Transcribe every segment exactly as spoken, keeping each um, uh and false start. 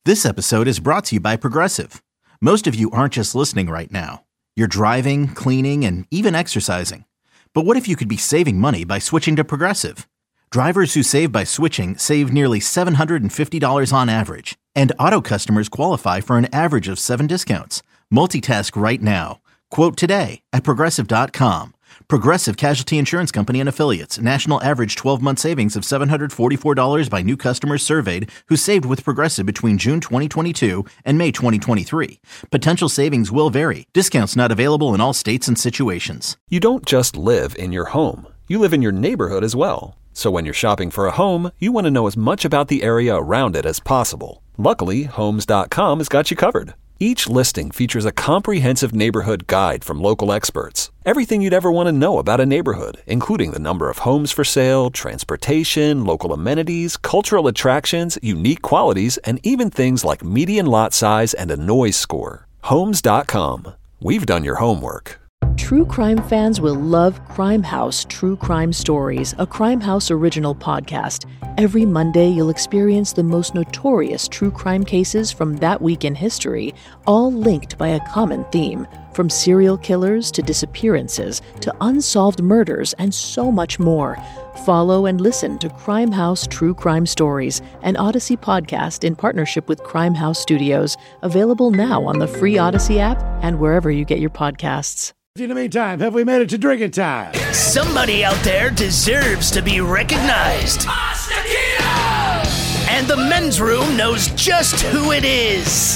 This episode is brought to you by Progressive. Most of you aren't just listening right now. You're driving, cleaning, and even exercising. But what if you could be saving money by switching to Progressive? Drivers who save by switching save nearly seven hundred fifty dollars on average. And auto customers qualify for an average of seven discounts. Multitask right now. Quote today at Progressive dot com. Progressive Casualty Insurance Company and Affiliates. National average twelve-month savings of seven hundred forty-four dollars by new customers surveyed who saved with Progressive between June twenty twenty-two and May twenty twenty-three. Potential savings will vary. Discounts not available in all states and situations. You don't just live in your home. You live in your neighborhood as well. So when you're shopping for a home, you want to know as much about the area around it as possible. Luckily, Homes dot com has got you covered. Each listing features a comprehensive neighborhood guide from local experts. Everything you'd ever want to know about a neighborhood, including the number of homes for sale, transportation, local amenities, cultural attractions, unique qualities, and even things like median lot size and a noise score. Homes dot com. We've done your homework. True crime fans will love Crime House True Crime Stories, a Crime House original podcast. Every Monday, you'll experience the most notorious true crime cases from that week in history, all linked by a common theme. From serial killers to disappearances to unsolved murders and so much more. Follow and listen to Crime House True Crime Stories, an Odyssey podcast in partnership with Crime House Studios, available now on the free Odyssey app and wherever you get your podcasts. In the meantime, have we made it to drinking time? Somebody out there deserves to be recognized. And the men's room knows just who it is.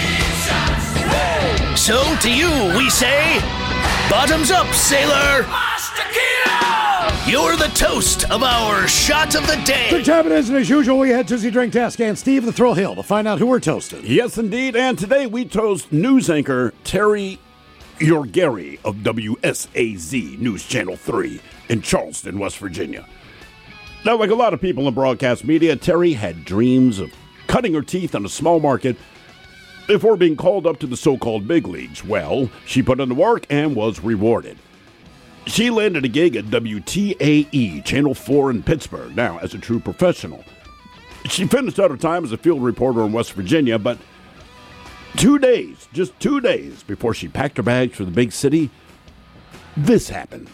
So to you, we say, bottoms up, sailor. You're the toast of our shot of the day. Good time it is, and as usual, we head to the drink task and Steve the Thrill Hill to find out who we're toasting. Yes, indeed, and today we toast news anchor Terry Yorgeri of W S A Z News Channel three in Charleston, West Virginia. Now, like a lot of people in broadcast media, Terry had dreams of cutting her teeth on a small market before being called up to the so-called big leagues. Well, she put in the work and was rewarded. She landed a gig at W T A E Channel four in Pittsburgh, now as a true professional. She finished out her time as a field reporter in West Virginia, but Two days, just two days before she packed her bags for the big city, this happened.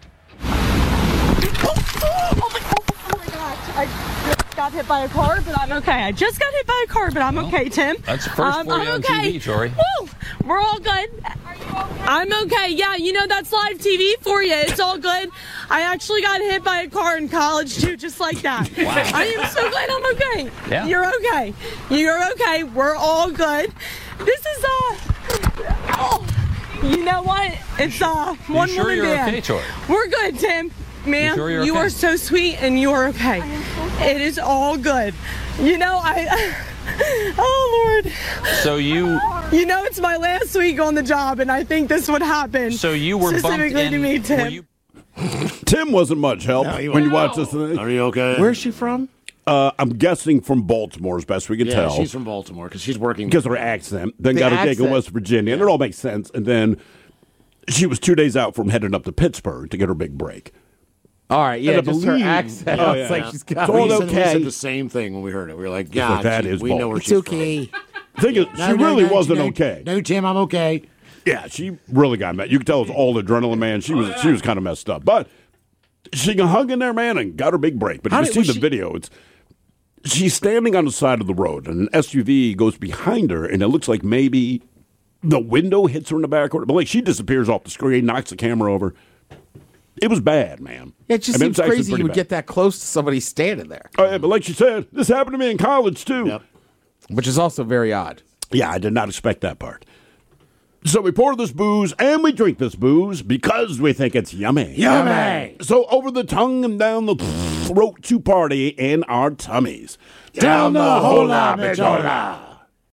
Oh, oh, my, oh, oh my gosh, I just got hit by a car, but I'm okay. I just got hit by a car, but I'm well, okay, Tim. That's the first um, for you I'm on okay. T V, Tori. Woo! We're all good. Are you okay? I'm okay. Yeah, you know, that's live T V for you. It's all good. I actually got hit by a car in college, too, just like that. Wow. I am so glad I'm okay. Yeah. You're okay. You're okay. We're all good. This is, uh, oh, you know what? It's, uh, one you sure woman you're band. okay, Tori? We're good, Tim. Ma'am, you, sure you're you okay? are so sweet and you are okay. It is all good. You know, I, oh, Lord. So you... You know, it's my last week on the job, and I think this would happen. So you were bumped specifically in... to me, Tim. Were you... Tim wasn't much help No, when you no. watch this thing. Are you okay? Where's she from? Uh, I'm guessing from Baltimore, as best we can yeah, tell. she's from Baltimore because she's working. Because of her accent. Then The got her gig in accent. West Virginia, and it all makes sense. And then she was two days out from heading up to Pittsburgh to get her big break. All right, yeah, And I just believe- her accent. Oh, I was yeah. like, she's got It's all we, said, okay. we said the same thing when we heard it. We were like, God, like, that she- is we know bold. where It's she's okay. Thing is, from. she No, no, really no, wasn't no, okay. No, Tim, I'm okay. Yeah, she really got mad. You could tell it was all adrenaline, man. She was she was kind of messed up. But she hung in there, man, and got her big break. But How if you did- see was the she- video, it's she's standing on the side of the road, and an S U V goes behind her, and it looks like maybe the window hits her in the back. But like she disappears off the screen, knocks the camera over. It was bad, man. Yeah, it just I mean, seems it's actually crazy you pretty would bad. get that close to somebody standing there, Oh, yeah, but like she said, this happened to me in college, too. Yep. which is also very odd. Yeah, I did not expect that part. So we pour this booze and we drink this booze because we think it's yummy. Yummy. So over the tongue and down the throat to party in our tummies. Down the hola, bichola.